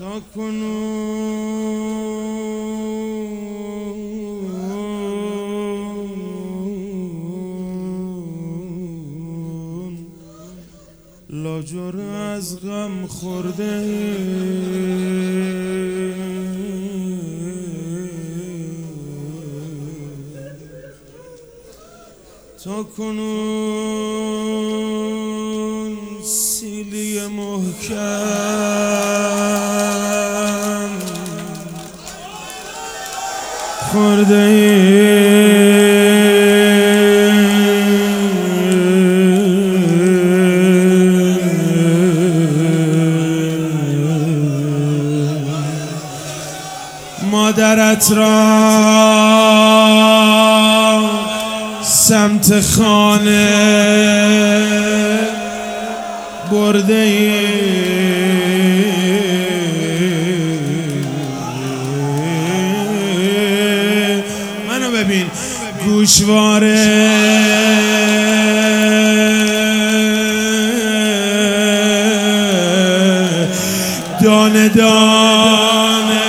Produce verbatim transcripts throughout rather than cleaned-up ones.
تا کنون لاجر از غم خورده تا کنون سیلی محکم خورده ای مادرت را سمت خانه برده ای منو ببین گوشواره دانه دانه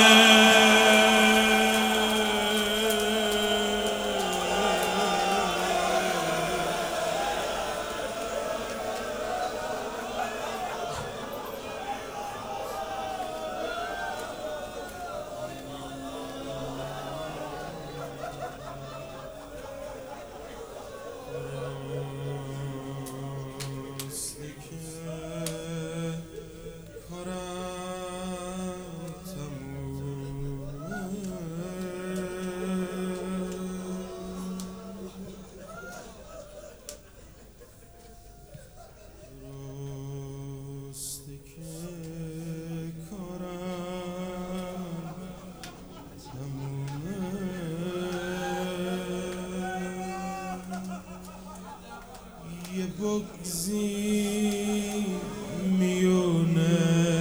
یه بگزی میونه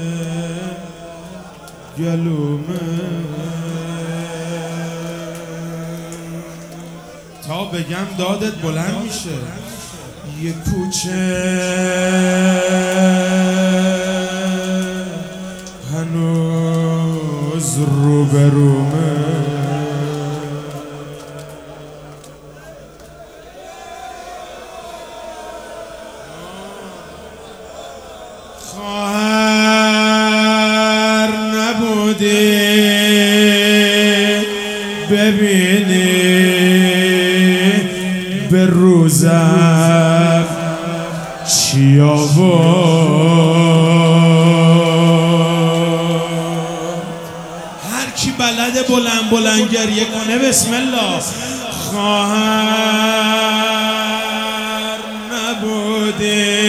گلومه تا بگم دادت بلند میشه یه کوچه هنوز روبرومه خواهر نبودی ببینی به روزم چی آورد هر کی بلد بلند بلند گریه کنه بسم الله خواهر نبودی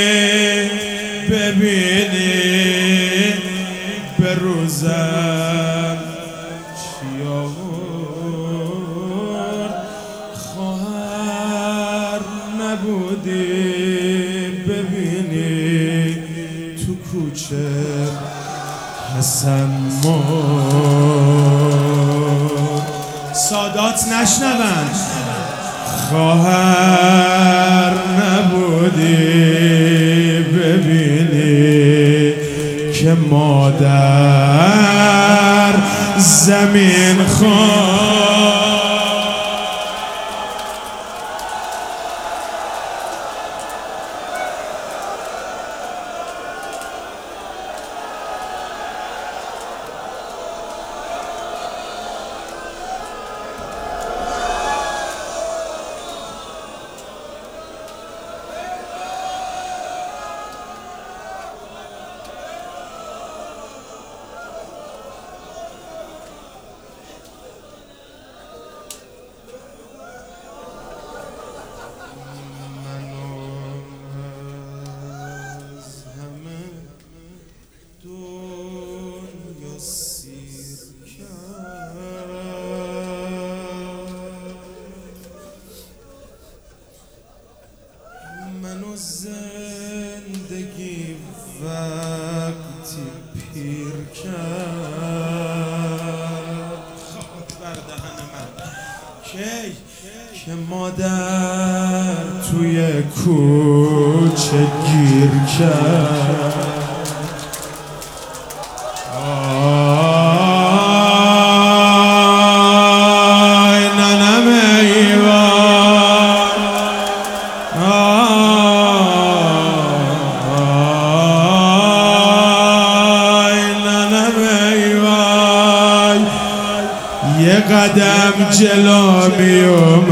ببینی به روزم چی آورد خواهر نبودی ببینی تو کوچه حسن مرد سادات نشنون خواهر نبودی ببینی که مادر زمین خورد زندگی وقتی پیر کرد خاک بر دهن من کی که مادر توی کوچه گیر کرد یه قدم جلو می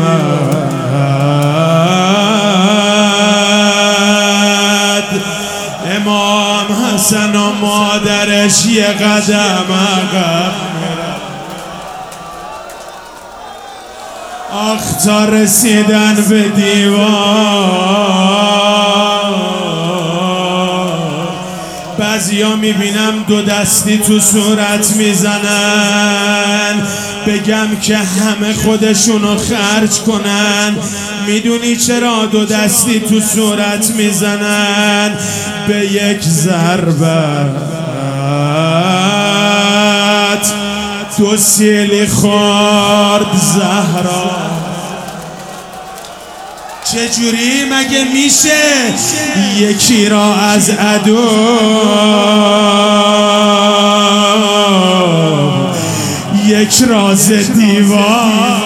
اومد، امام حسن و مادرش یه قدم عقب میرفت. آخ تا رسیدن به دیوار، بعضیا میبینم دو دستی تو صورت میزنن، بگم که همه خودشونو خرج کنن. میدونی چرا دو دستی تو صورت میزنن؟ به یک ضربت دو سیلی خورد زهرا. چجوری مگه میشه یکی را از عدو یک راز دیوار؟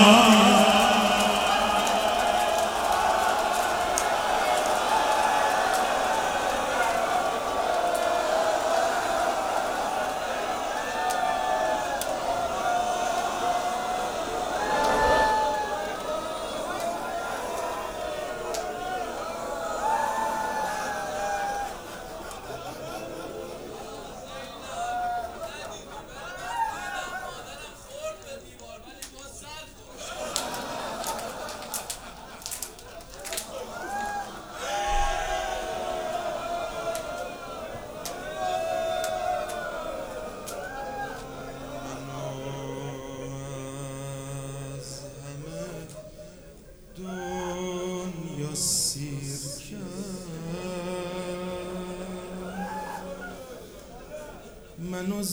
منو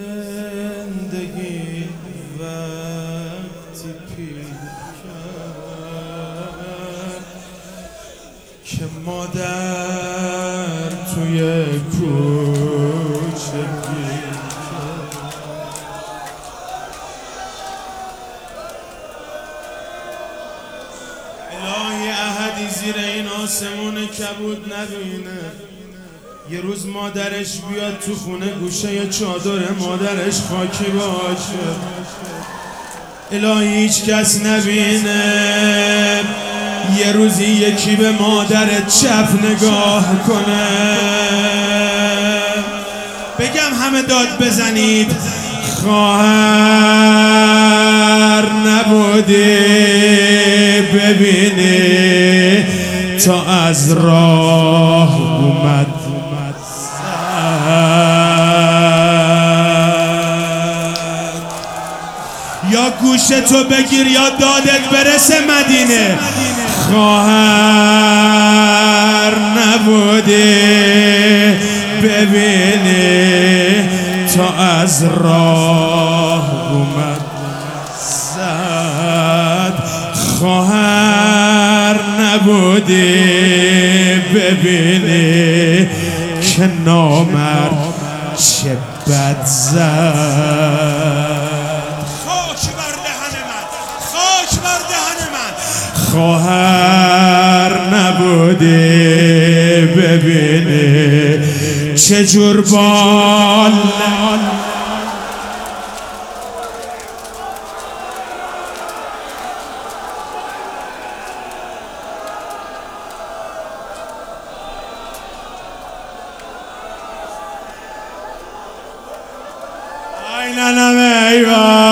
زندگی وقتی پیر کرد که مادر توی کوچه گیر کرد. الهی احدی زیر این آسمون کبود نبینه یه روز مادرش بیاد تو خونه گوشه چادر مادرش خاکی باشه. الهی هیچ کس نبینه یه روزی یکی به مادر چپ نگاه کنه. بگم همه داد بزنید خواهر نبودی ببینی تا از راه اومد یا گوشتو بگیر یا دادت برسه مدینه. خواهر نبودی ببینی تا از راه اومد زد. خواهر نبودی ببینی که نامرد چه بد زد. خواهر نبودی ببینی چجور بال ay nanam eyvah.